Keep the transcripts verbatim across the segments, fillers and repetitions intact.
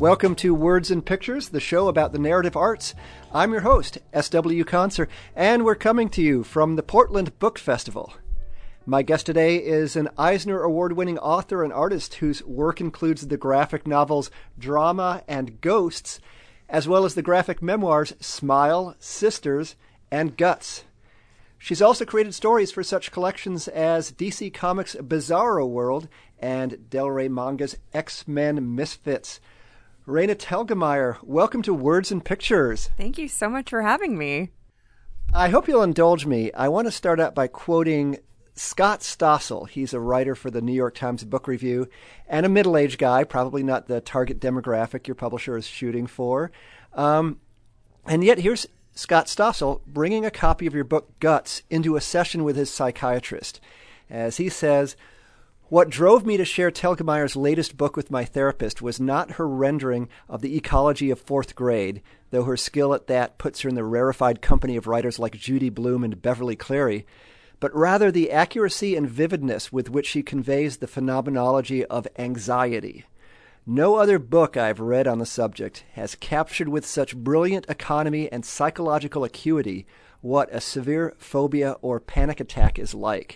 Welcome to Words and Pictures, the show about the narrative arts. I'm your host, S W Conser, and we're coming to you from the Portland Book Festival. My guest today is an Eisner Award-winning author and artist whose work includes the graphic novels Drama and Ghosts, as well as the graphic memoirs Smile, Sisters, and Guts. She's also created stories for such collections as D C Comics' Bizarro World and Del Rey Manga's X-Men Misfits. Raina Telgemeier, welcome to Words and Pictures. Thank you so much for having me. I hope you'll indulge me. I want to start out by quoting Scott Stossel. He's a writer for the New York Times Book Review and a middle-aged guy, probably not the target demographic your publisher is shooting for. Um, and yet here's Scott Stossel bringing a copy of your book Guts into a session with his psychiatrist. As he says, "What drove me to share Telgemeier's latest book with my therapist was not her rendering of the ecology of fourth grade, though her skill at that puts her in the rarefied company of writers like Judy Blume and Beverly Cleary, but rather the accuracy and vividness with which she conveys the phenomenology of anxiety. No other book I've read on the subject has captured with such brilliant economy and psychological acuity what a severe phobia or panic attack is like."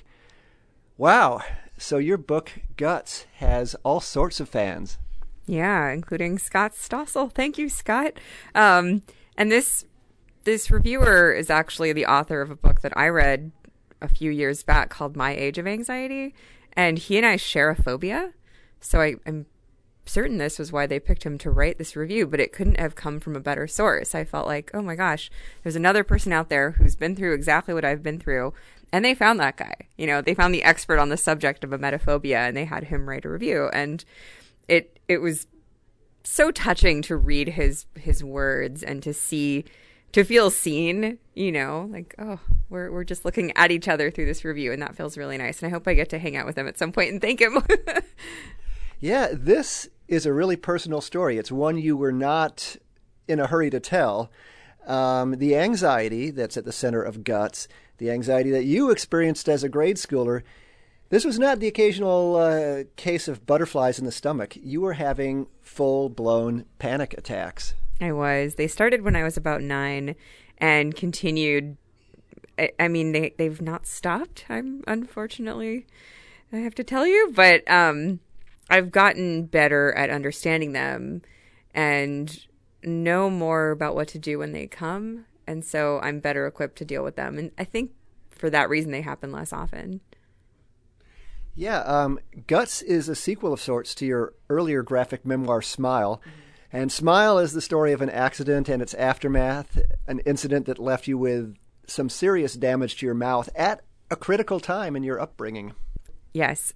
Wow. So your book, Guts, has all sorts of fans. Yeah, including Scott Stossel. Thank you, Scott. Um, and this this reviewer is actually the author of a book that I read a few years back called My Age of Anxiety. And he and I share a phobia. So I, I'm certain this was why they picked him to write this review, but it couldn't have come from a better source. I felt like, oh my gosh, there's another person out there who's been through exactly what I've been through. And they found that guy. You know, they found the expert on the subject of emetophobia, and they had him write a review. And it it was so touching to read his his words and to see, to feel seen, you know, like, oh, we're we're just looking at each other through this review, and that feels really nice. And I hope I get to hang out with him at some point and thank him. Yeah, this is a really personal story. It's one you were not in a hurry to tell. Um, the anxiety that's at the center of Guts, the anxiety that you experienced as a grade schooler, this was not the occasional uh, case of butterflies in the stomach. You were having full-blown panic attacks. I was. They started when I was about nine and continued. I, I mean, they, they've not stopped, I'm unfortunately, I have to tell you. But um, I've gotten better at understanding them and know more about what to do when they come. And so I'm better equipped to deal with them. And I think for that reason, they happen less often. Yeah. Um, Guts is a sequel of sorts to your earlier graphic memoir, Smile. Mm-hmm. And Smile is the story of an accident and its aftermath, an incident that left you with some serious damage to your mouth at a critical time in your upbringing. Yes.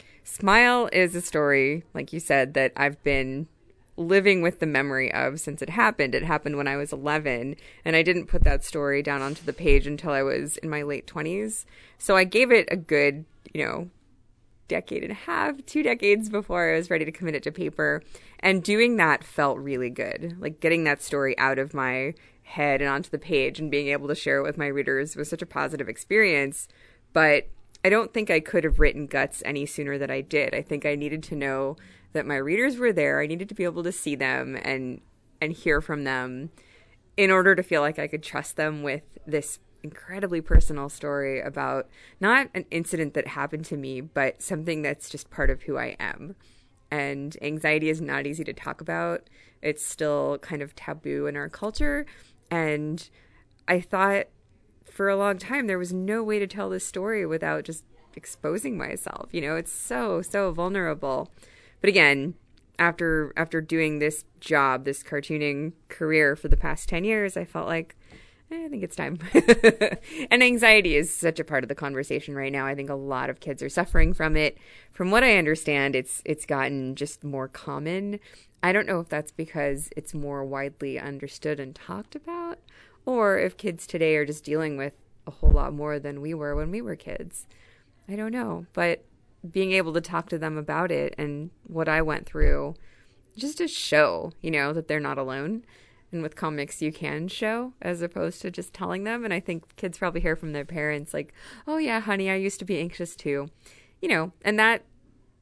Smile is a story, like you said, that I've been living with the memory of since it happened. It happened when I was eleven, and I didn't put that story down onto the page until I was in my late twenties. So I gave it a good, you know, decade and a half, two decades before I was ready to commit it to paper. And doing that felt really good. Like getting that story out of my head and onto the page and being able to share it with my readers was such a positive experience. But I don't think I could have written Guts any sooner than I did. I think I needed to know that my readers were there. I needed to be able to see them and and hear from them in order to feel like I could trust them with this incredibly personal story about not an incident that happened to me, but something that's just part of who I am. And anxiety is not easy to talk about. It's still kind of taboo in our culture. And I thought for a long time there was no way to tell this story without just exposing myself. You know, it's so, so vulnerable. But again, after after doing this job, this cartooning career for the past ten years, I felt like, eh, I think it's time. And anxiety is such a part of the conversation right now. I think a lot of kids are suffering from it. From what I understand, it's it's gotten just more common. I don't know if that's because it's more widely understood and talked about, or if kids today are just dealing with a whole lot more than we were when we were kids. I don't know, but being able to talk to them about it and what I went through, just to show, you know, that they're not alone. And with comics, you can show as opposed to just telling them. And I think kids probably hear from their parents like, oh, yeah, honey, I used to be anxious too. You know, and that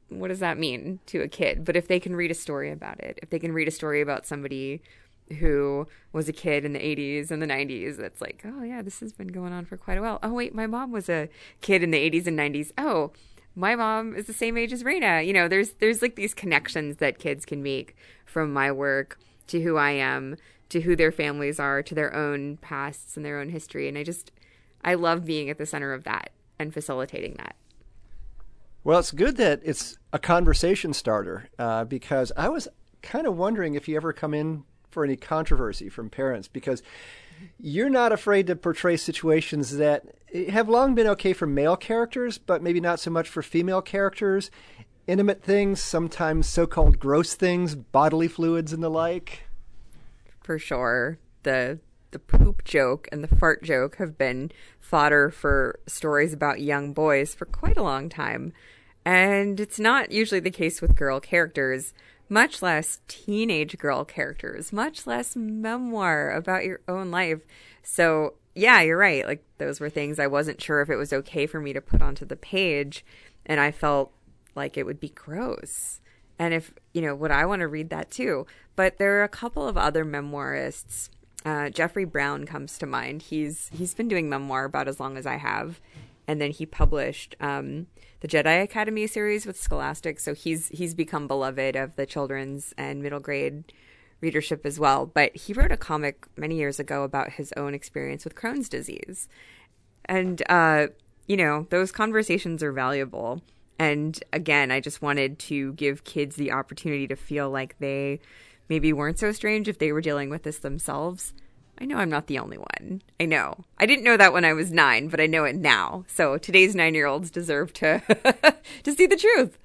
what does that mean to a kid? But if they can read a story about it, if they can read a story about somebody who was a kid in the eighties and the nineties, that's like, oh yeah, this has been going on for quite a while. Oh wait, my mom was a kid in the eighties and nineties. Oh, my mom is the same age as Raina. You know, there's there's like these connections that kids can make from my work to who I am, to who their families are, to their own pasts and their own history. And I just, I love being at the center of that and facilitating that. Well, it's good that it's a conversation starter, uh, because I was kind of wondering if you ever come in for any controversy from parents, because you're not afraid to portray situations that have long been okay for male characters, but maybe not so much for female characters. Intimate things, sometimes so-called gross things, bodily fluids and the like. For sure. The the poop joke and the fart joke have been fodder for stories about young boys for quite a long time. And it's not usually the case with girl characters, much less teenage girl characters, much less memoir about your own life. So, yeah, you're right. Like, those were things I wasn't sure if it was okay for me to put onto the page. And I felt like it would be gross. And if, you know, would I want to read that too? But there are a couple of other memoirists. Uh, Jeffrey Brown comes to mind. He's he's been doing memoir about as long as I have. And then he published um, the Jedi Academy series with Scholastic. So he's he's become beloved of the children's and middle grade readership as well. But he wrote a comic many years ago about his own experience with Crohn's disease. And, uh, you know, those conversations are valuable. And again, I just wanted to give kids the opportunity to feel like they maybe weren't so strange if they were dealing with this themselves. I know I'm not the only one. I know. I didn't know that when I was nine, but I know it now. So today's nine-year-olds deserve to to see the truth.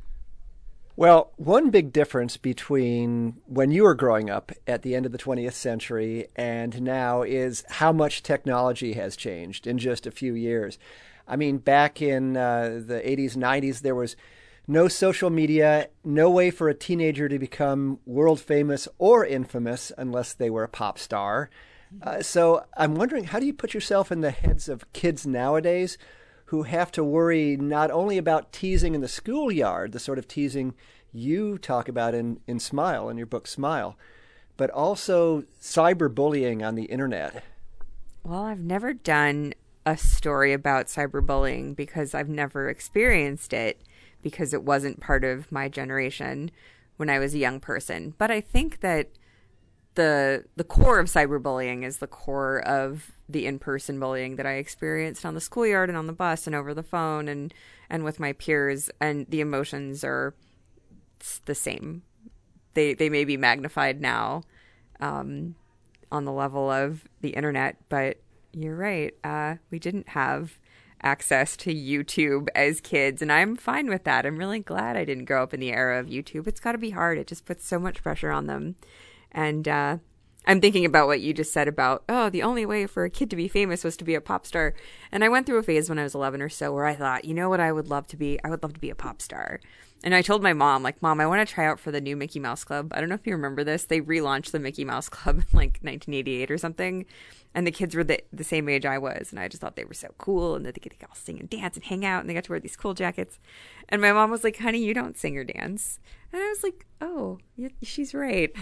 Well, one big difference between when you were growing up at the end of the twentieth century and now is how much technology has changed in just a few years. I mean, back in uh, the eighties, nineties, there was no social media, no way for a teenager to become world famous or infamous unless they were a pop star. Uh, so I'm wondering, how do you put yourself in the heads of kids nowadays who have to worry not only about teasing in the schoolyard, the sort of teasing you talk about in, in Smile, in your book Smile, but also cyberbullying on the internet? Well, I've never done a story about cyberbullying because I've never experienced it, because it wasn't part of my generation when I was a young person. But I think that the the core of cyberbullying is the core of the in-person bullying that I experienced on the schoolyard and on the bus and over the phone and, and with my peers. And the emotions are the same. They they may be magnified now um, on the level of the internet, but you're right. Uh, we didn't have access to YouTube as kids, and I'm fine with that. I'm really glad I didn't grow up in the era of YouTube. It's got to be hard. It just puts so much pressure on them. And uh, I'm thinking about what you just said about, oh, the only way for a kid to be famous was to be a pop star. And I went through a phase when I was eleven or so where I thought, you know what I would love to be? I would love to be a pop star. And I told my mom, like, Mom, I want to try out for the new Mickey Mouse Club. I don't know if you remember this. They relaunched the Mickey Mouse Club in like nineteen eighty-eight or something. And the kids were the, the same age I was. And I just thought they were so cool. And that they could all sing and dance and hang out. And they got to wear these cool jackets. And my mom was like, honey, you don't sing or dance. And I was like, oh, yeah, she's right.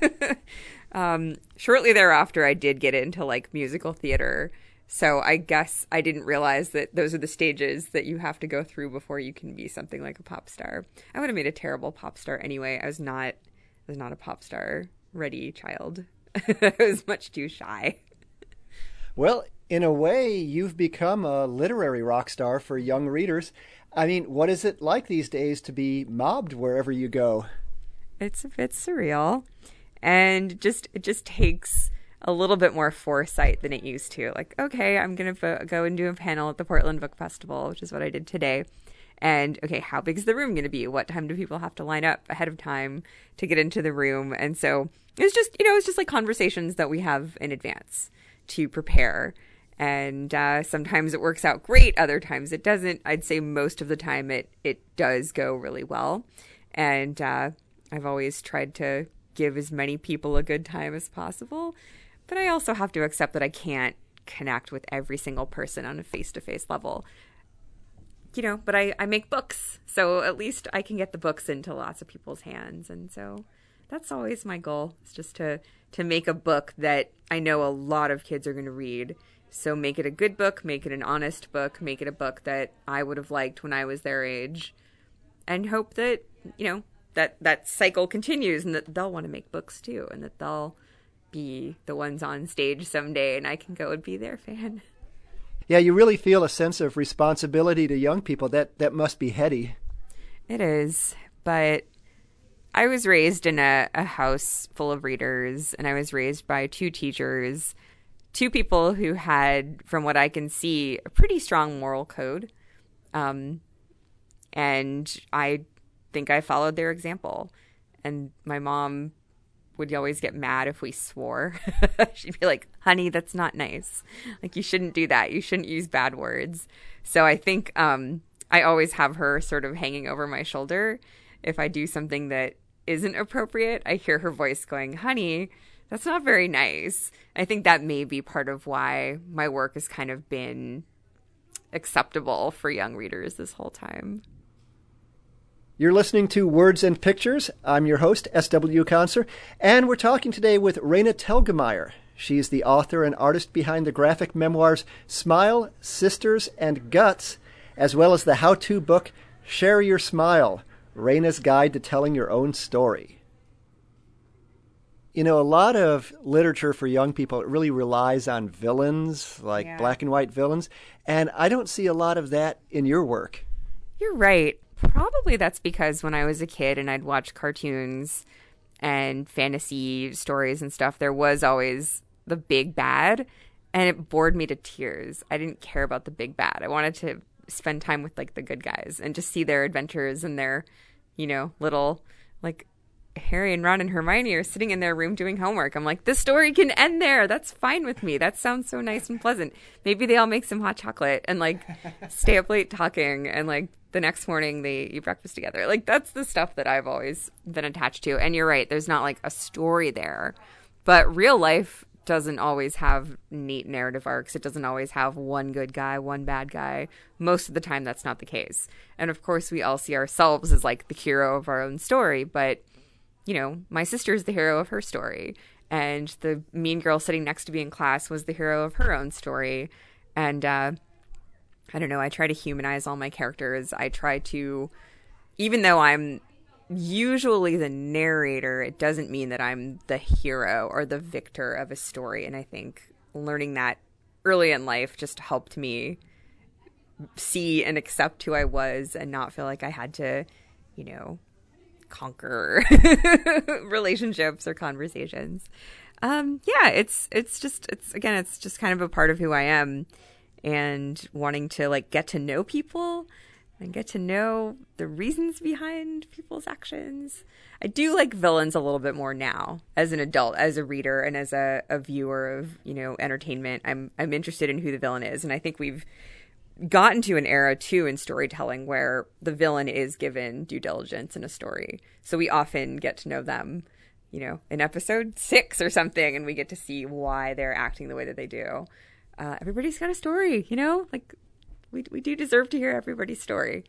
um, shortly thereafter, I did get into like musical theater. So I guess I didn't realize that those are the stages that you have to go through before you can be something like a pop star. I would have made a terrible pop star anyway. I was not, I was not a pop star ready child. I was much too shy. Well, in a way, you've become a literary rock star for young readers. I mean, what is it like these days to be mobbed wherever you go? It's a bit surreal, and just it just takes a little bit more foresight than it used to. Like, okay, I'm going to go and do a panel at the Portland Book Festival, which is what I did today. And, okay, how big is the room going to be? What time do people have to line up ahead of time to get into the room? And so it's just, you know, it's just like conversations that we have in advance to prepare. And uh, sometimes it works out great. Other times it doesn't. I'd say most of the time it, it does go really well. And uh, I've always tried to give as many people a good time as possible. But I also have to accept that I can't connect with every single person on a face-to-face level. you know, but I, I make books. So at least I can get the books into lots of people's hands. And so that's always my goal. It's just to, to make a book that I know a lot of kids are going to read. So make it a good book, make it an honest book, make it a book that I would have liked when I was their age, and hope that, you know, that, that cycle continues and that they'll want to make books too, and that they'll be the ones on stage someday and I can go and be their fan. Yeah, you really feel a sense of responsibility to young people. That that must be heady. It is, but I was raised in a, a house full of readers, and I was raised by two teachers, two people who had, from what I can see, a pretty strong moral code. Um, and I think I followed their example. And my mom would always get mad if we swore. She'd be like, honey, that's not nice. Like, you shouldn't do that. You shouldn't use bad words. So I think um, I always have her sort of hanging over my shoulder. If I do something that isn't appropriate, I hear her voice going, honey, that's not very nice. I think that may be part of why my work has kind of been acceptable for young readers this whole time. You're listening to Words and Pictures. I'm your host, S W Conser, and we're talking today with Raina Telgemeier. She's the author and artist behind the graphic memoirs Smile, Sisters, and Guts, as well as the how-to book Share Your Smile, Raina's Guide to Telling Your Own Story. You know, a lot of literature for young people, it really relies on villains, like yeah. black and white villains, and I don't see a lot of that in your work. You're right. Probably that's because when I was a kid and I'd watch cartoons and fantasy stories and stuff, there was always the big bad, and it bored me to tears. I didn't care about the big bad. I wanted to spend time with, like, the good guys and just see their adventures and their, you know, little, like, Harry and Ron and Hermione are sitting in their room doing homework. I'm like, this story can end there. That's fine with me. That sounds so nice and pleasant. Maybe they all make some hot chocolate and, like, stay up late talking, and, like, the next morning they eat breakfast together. Like, that's the stuff that I've always been attached to. And you're right, there's not, like, a story there. But real life doesn't always have neat narrative arcs. It doesn't always have one good guy, one bad guy. Most of the time, that's not the case. And, of course, we all see ourselves as, like, the hero of our own story. But, you know, my sister's the hero of her story. And the mean girl sitting next to me in class was the hero of her own story. And, uh... I don't know, I try to humanize all my characters. I try to, even though I'm usually the narrator, it doesn't mean that I'm the hero or the victor of a story. And I think learning that early in life just helped me see and accept who I was and not feel like I had to, you know, conquer relationships or conversations. Um, yeah, it's, it's just, it's, again, it's just kind of a part of who I am. And wanting to, like, get to know people and get to know the reasons behind people's actions. I do like villains a little bit more now as an adult, as a reader, and as a, a viewer of, you know, entertainment. I'm I'm interested in who the villain is. And I think we've gotten to an era, too, in storytelling where the villain is given due diligence in a story. So we often get to know them, you know, in episode six or something, and we get to see why they're acting the way that they do. Uh, everybody's got a story, you know, like we we do deserve to hear everybody's story.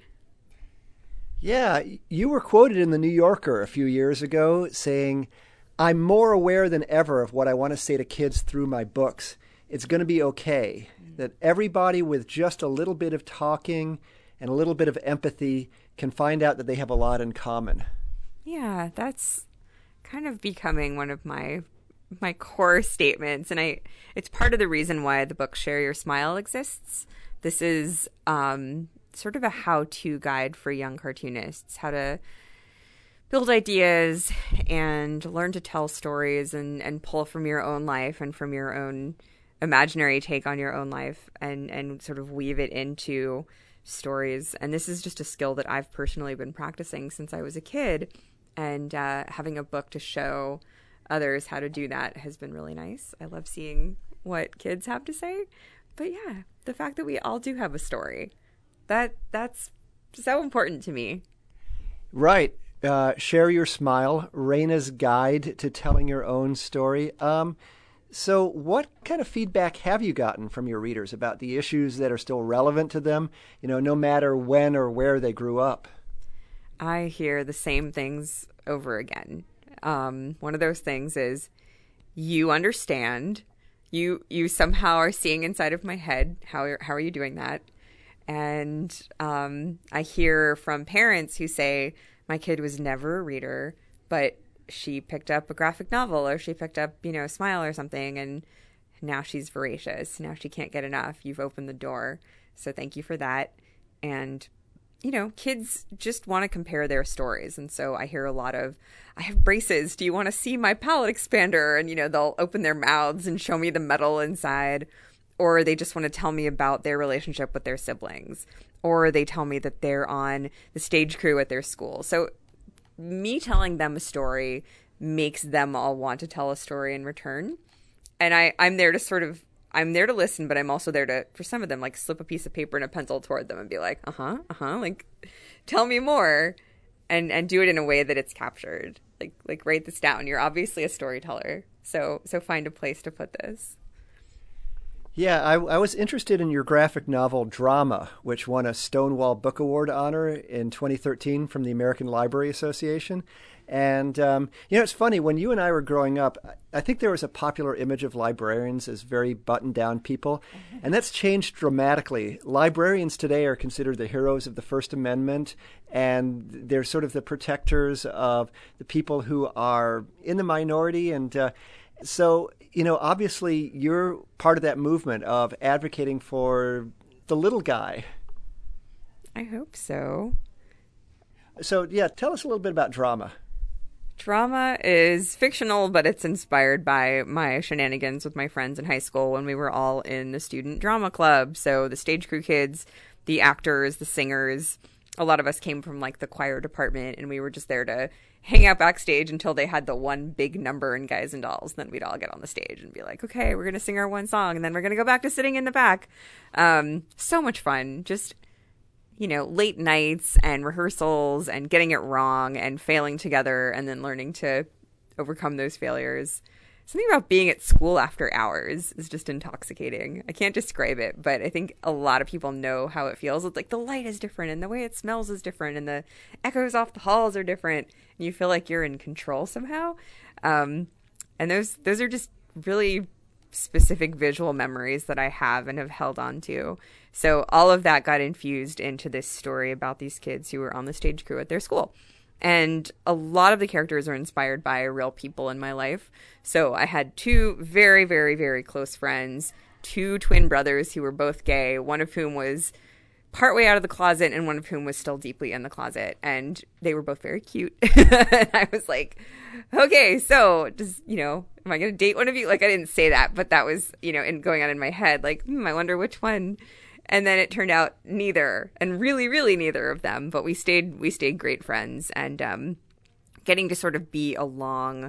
Yeah, you were quoted in the New Yorker a few years ago saying, I'm more aware than ever of what I want to say to kids through my books. It's going to be okay. Mm-hmm. That everybody with just a little bit of talking and a little bit of empathy can find out that they have a lot in common. Yeah, that's kind of becoming one of my my core statements, and I it's part of the reason why the book Share Your Smile exists. This is um, sort of a how-to guide for young cartoonists, how to build ideas and learn to tell stories and, and pull from your own life and from your own imaginary take on your own life and, and sort of weave it into stories. And this is just a skill that I've personally been practicing since I was a kid, and uh, having a book to show others how to do that has been really nice. I love seeing what kids have to say. But yeah, the fact that we all do have a story, that that's so important to me. Right. Uh, Share Your Smile, Raina's Guide to Telling Your Own Story. Um, So what kind of feedback have you gotten from your readers about the issues that are still relevant to them, you know, no matter when or where they grew up? I hear the same things over again. Um, one of those things is, you understand. You you somehow are seeing inside of my head. How are, how are you doing that? And um, I hear from parents who say, my kid was never a reader, but she picked up a graphic novel, or she picked up, you know, Smile or something, and now she's voracious. Now she can't get enough. You've opened the door. So thank you for that. And, you know, kids just want to compare their stories. And so I hear a lot of, I have braces. Do you want to see my palette expander? And, you know, they'll open their mouths and show me the metal inside. Or they just want to tell me about their relationship with their siblings. Or they tell me that they're on the stage crew at their school. So me telling them a story makes them all want to tell a story in return. And I, I'm there to sort of, I'm there to listen, but I'm also there to, for some of them, like slip a piece of paper and a pencil toward them and be like, uh-huh, uh-huh, like, tell me more. And and do it in a way that it's captured. Like, like write this down. You're obviously a storyteller. So, so find a place to put this. Yeah, I, I was interested in your graphic novel Drama, which won a Stonewall Book Award honor in twenty thirteen from the American Library Association. And, um, you know, it's funny, when you and I were growing up, I think there was a popular image of librarians as very buttoned-down people, and that's changed dramatically. Librarians today are considered the heroes of the First Amendment, and they're sort of the protectors of the people who are in the minority. And uh, so, you know, obviously you're part of that movement of advocating for the little guy. I hope so. So, yeah, tell us a little bit about Drama. Drama is fictional, but it's inspired by my shenanigans with my friends in high school when we were all in the student drama club. So the stage crew kids, the actors, the singers, a lot of us came from like the choir department, and we were just there to hang out backstage until they had the one big number in Guys and Dolls. Then we'd all get on the stage and be like, okay, we're going to sing our one song, and then we're going to go back to sitting in the back. Um, so much fun. Just, you know, late nights and rehearsals and getting it wrong and failing together and then learning to overcome those failures. Something about being at school after hours is just intoxicating. I can't describe it, but I think a lot of people know how it feels. It's like the light is different and the way it smells is different and the echoes off the halls are different, and you feel like you're in control somehow. Um, and those those are just really specific visual memories that I have and have held on to. So all of that got infused into this story about these kids who were on the stage crew at their school. And a lot of the characters are inspired by real people in my life. So I had two very, very, very close friends, two twin brothers who were both gay, one of whom was partway out of the closet and one of whom was still deeply in the closet. And they were both very cute. And I was like, okay, so just, you know, am I going to date one of you? Like, I didn't say that, but that was, you know, in going on in my head, like, hmm, I wonder which one. And then it turned out neither, and really, really neither of them. But we stayed, we stayed great friends, and um, getting to sort of be along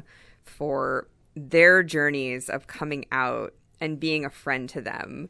for their journeys of coming out and being a friend to them.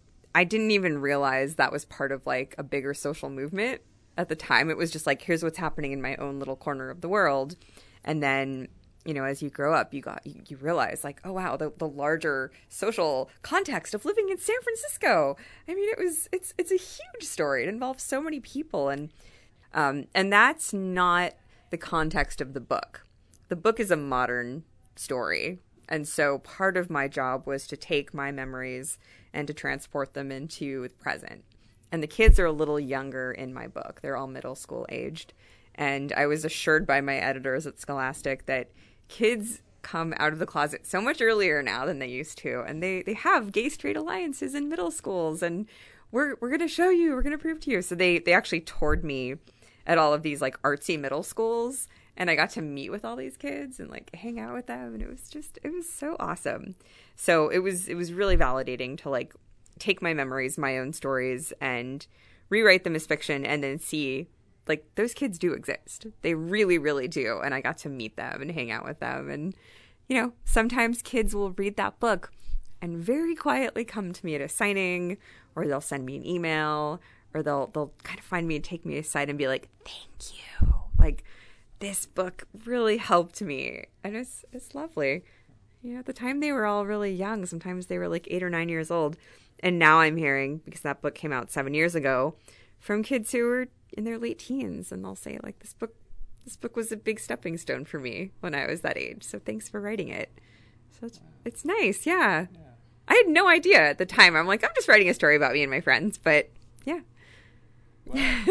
I didn't even realize that was part of like a bigger social movement at the time. It was just like, here's what's happening in my own little corner of the world. And then, you know, as you grow up, you got you, you realize like, oh wow, the, the larger social context of living in San Francisco. I mean, it was it's it's a huge story. It involves so many people, and um and that's not the context of the book. The book is a modern story, and so part of my job was to take my memories and to transport them into the present. And the kids are a little younger in my book. They're all middle school aged. And I was assured by my editors at Scholastic that kids come out of the closet so much earlier now than they used to. And they, they have gay straight alliances in middle schools. And we're we're going to show you. We're going to prove to you. So they, they actually toured me at all of these like artsy middle schools. And I got to meet with all these kids and like hang out with them. And it was just, it was so awesome. So it was, it was really validating to like take my memories, my own stories, and rewrite them as fiction, and then see like those kids do exist. They really, really do. And I got to meet them and hang out with them. And, you know, sometimes kids will read that book and very quietly come to me at a signing, or they'll send me an email, or they'll, they'll kind of find me and take me aside and be like, thank you. Like, this book really helped me. And it's, it's lovely. Yeah, at the time they were all really young. Sometimes they were like eight or nine years old. And now I'm hearing, because that book came out seven years ago, from kids who were in their late teens. And they'll say, like, this book this book was a big stepping stone for me when I was that age. So thanks for writing it. So it's, it's nice, yeah. yeah. I had no idea at the time. I'm like, I'm just writing a story about me and my friends. But, yeah. Wow.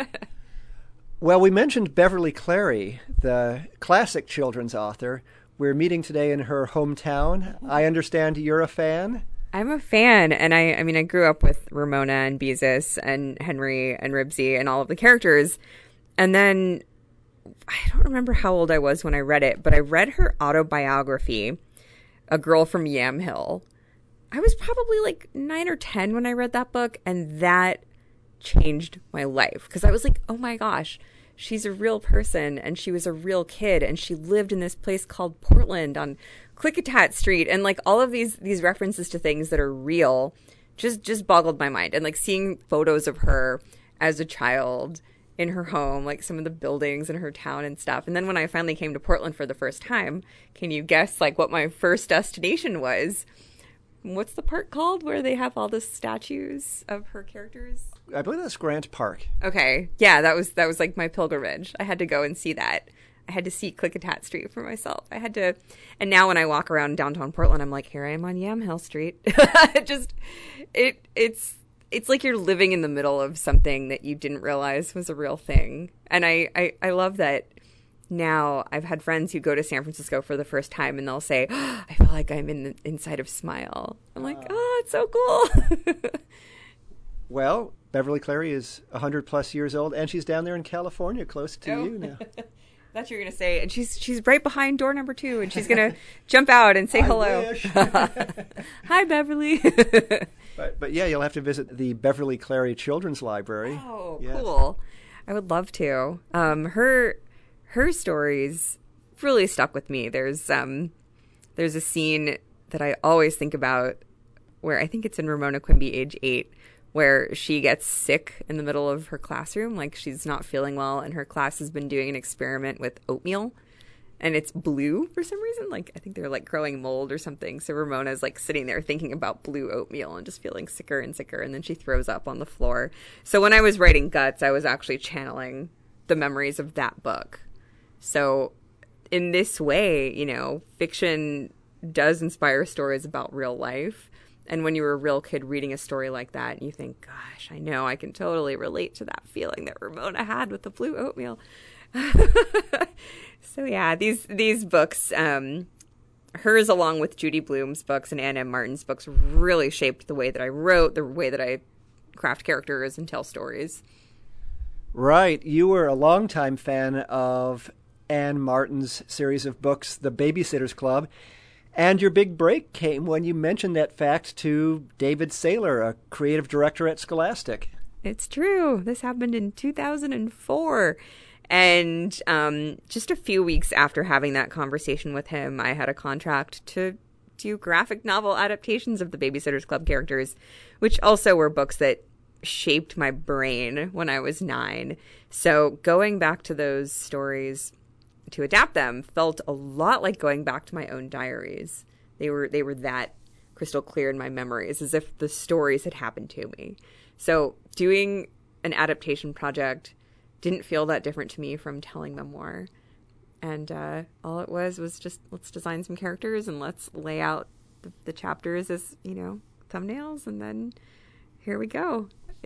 Well, we mentioned Beverly Cleary, the classic children's author. We're meeting today in her hometown. I understand you're a fan? I'm a fan. And I, I mean, I grew up with Ramona and Beezus and Henry and Ribsy and all of the characters. And then I don't remember how old I was when I read it, but I read her autobiography, A Girl from Yamhill. I was probably like nine or ten when I read that book. And that changed my life because I was like, oh my gosh, she's a real person and she was a real kid and she lived in this place called Portland on Klickitat Street, and like all of these these references to things that are real just just boggled my mind. And like seeing photos of her as a child in her home, like some of the buildings in her town and stuff. And then when I finally came to Portland for the first time, can you guess like what my first destination was? What's the park called where they have all the statues of her characters? I believe that's Grant Park. Okay. Yeah, that was that was like my pilgrimage. I had to go and see that. I had to see Klickitat Street for myself. I had to, and now when I walk around downtown Portland, I'm like, here I am on Yamhill Street. it just, it it's it's like you're living in the middle of something that you didn't realize was a real thing. And I, I, I love that. Now I've had friends who go to San Francisco for the first time and they'll say, oh, I feel like I'm in the inside of Smile. I'm like, oh, it's so cool. Well, Beverly Cleary is one hundred plus years old and she's down there in California close to oh. you now. I thought you were going to say, and she's she's right behind door number two and she's going to jump out and say I hello. Wish. Hi, Beverly. but, but yeah, you'll have to visit the Beverly Cleary Children's Library. Oh, yes. Cool. I would love to. Um, her... Her stories really stuck with me. There's um, there's a scene that I always think about where I think it's in Ramona Quimby, age eight, where she gets sick in the middle of her classroom. Like she's not feeling well and her class has been doing an experiment with oatmeal and it's blue for some reason. Like I think they're like growing mold or something. So Ramona's like sitting there thinking about blue oatmeal and just feeling sicker and sicker. And then she throws up on the floor. So when I was writing Guts, I was actually channeling the memories of that book. So in this way, you know, fiction does inspire stories about real life. And when you're a real kid reading a story like that, you think, gosh, I know I can totally relate to that feeling that Ramona had with the blue oatmeal. So, yeah, these these books, um, hers along with Judy Blume's books and Anne M. Martin's books really shaped the way that I wrote, the way that I craft characters and tell stories. Right. You were a longtime fan of Anne Martin's series of books, The Babysitter's Club. And your big break came when you mentioned that fact to David Saylor, a creative director at Scholastic. It's true. This happened in two thousand four. And um, just a few weeks after having that conversation with him, I had a contract to do graphic novel adaptations of the Babysitter's Club characters, which also were books that shaped my brain when I was nine. So going back to those stories to adapt them felt a lot like going back to my own diaries. They were they were that crystal clear in my memories, as if the stories had happened to me. So doing an adaptation project didn't feel that different to me from telling memoir. And uh, all it was was just, let's design some characters and let's lay out the, the chapters as, you know, thumbnails, and then here we go.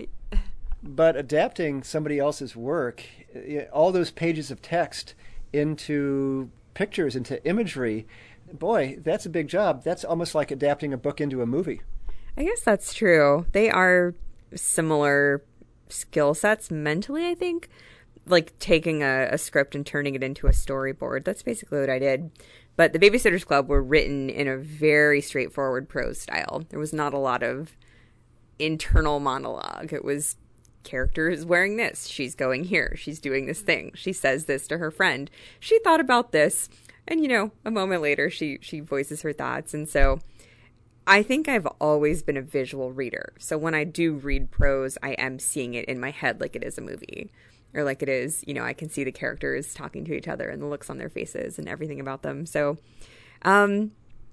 But adapting somebody else's work, all those pages of text into pictures, into imagery, boy, that's a big job. That's almost like adapting a book into a movie. I guess that's true. They are similar skill sets mentally, I think. Like taking a, a script and turning it into a storyboard. That's basically what I did. But the Babysitter's Club were written in a very straightforward prose style. There was not a lot of internal monologue. It was character is wearing this. She's going here. She's doing this thing. She says this to her friend. She thought about this. And, you know, a moment later, she, she voices her thoughts. And so I think I've always been a visual reader. So when I do read prose, I am seeing it in my head like it is a movie. Or like it is, you know, I can see the characters talking to each other and the looks on their faces and everything about them. So, um,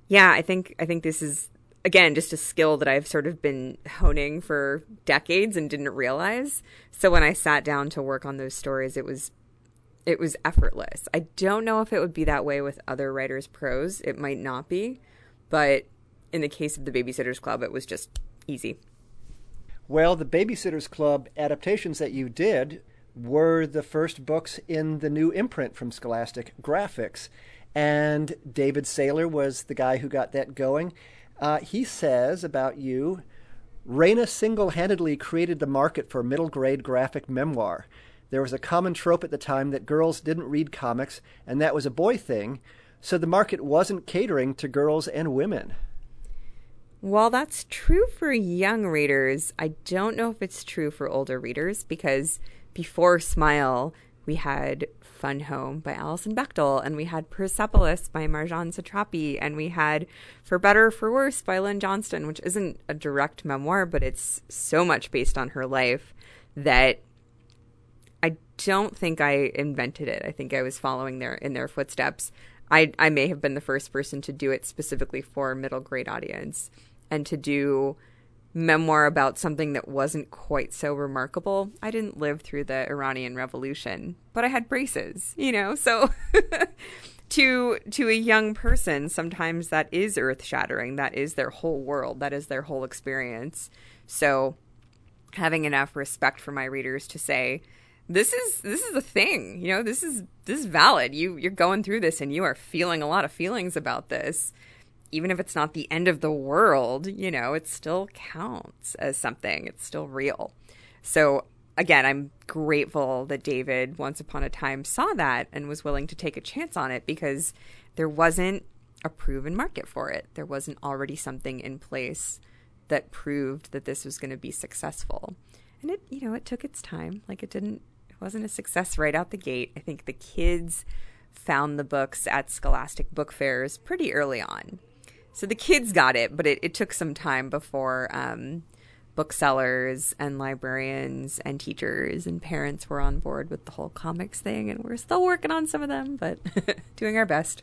Yeah, I think I think this is, again, just a skill that I've sort of been honing for decades and didn't realize. So when I sat down to work on those stories, it was it was effortless. I don't know if it would be that way with other writers' prose. It might not be. But in the case of the Babysitters Club, it was just easy. Well, the Babysitters Club adaptations that you did were the first books in the new imprint from Scholastic Graphics. And David Saylor was the guy who got that going. Uh, he says about you, Raina single-handedly created the market for middle-grade graphic memoir. There was a common trope at the time that girls didn't read comics, and that was a boy thing, so the market wasn't catering to girls and women. While that's true for young readers, I don't know if it's true for older readers, because before Smile, we had Fun Home by Alison Bechdel, and we had Persepolis by Marjane Satrapi, and we had For Better or For Worse by Lynn Johnston, which isn't a direct memoir, but it's so much based on her life that I don't think I invented it. I think I was following their in their footsteps. I, I may have been the first person to do it specifically for a middle grade audience, and to do memoir about something that wasn't quite so remarkable. I didn't live through the Iranian Revolution, but I had braces, you know, so to to a young person, sometimes that is earth-shattering. That is their whole world. That is their whole experience. So having enough respect for my readers to say, this is this is a thing, you know, this is this is valid. You you're going through this and you are feeling a lot of feelings about this. Even if it's not the end of the world, you know, it still counts as something. It's still real. So again, I'm grateful that David once upon a time saw that and was willing to take a chance on it, because there wasn't a proven market for it. There wasn't already something in place that proved that this was going to be successful. And it, you know, it took its time. Like it didn't, it wasn't a success right out the gate. I think the kids found the books at Scholastic book fairs pretty early on. So the kids got it, but it, it took some time before um, booksellers and librarians and teachers and parents were on board with the whole comics thing. And we're still working on some of them, but doing our best.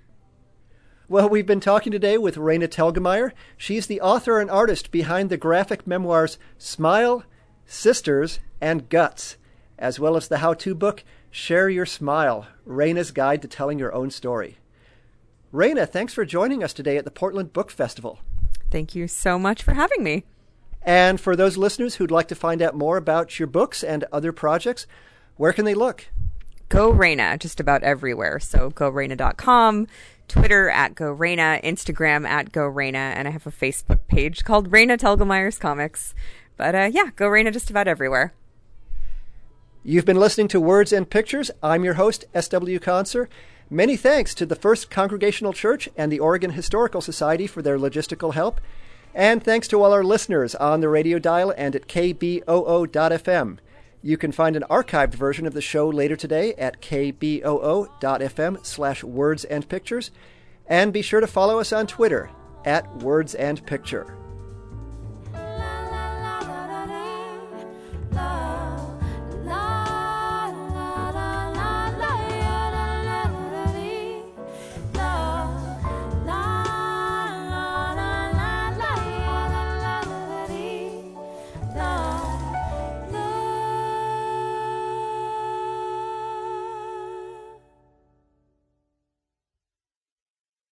Well, we've been talking today with Raina Telgemeier. She's the author and artist behind the graphic memoirs Smile, Sisters, and Guts, as well as the how-to book Share Your Smile, Raina's Guide to Telling Your Own Story. Raina, thanks for joining us today at the Portland Book Festival. Thank you so much for having me. And for those listeners who'd like to find out more about your books and other projects, where can they look? Go Raina, just about everywhere. So go raina dot com, Twitter at Go Raina, Instagram at Go Raina, and I have a Facebook page called Raina Telgemeier's Comics. But uh, yeah, Go Raina just about everywhere. You've been listening to Words and Pictures. I'm your host, S W Conser. Many thanks to the First Congregational Church and the Oregon Historical Society for their logistical help. And thanks to all our listeners on the radio dial and at K B O O dot F M. You can find an archived version of the show later today at K B O O dot F M slash Words and Pictures. And be sure to follow us on Twitter at Words and Picture.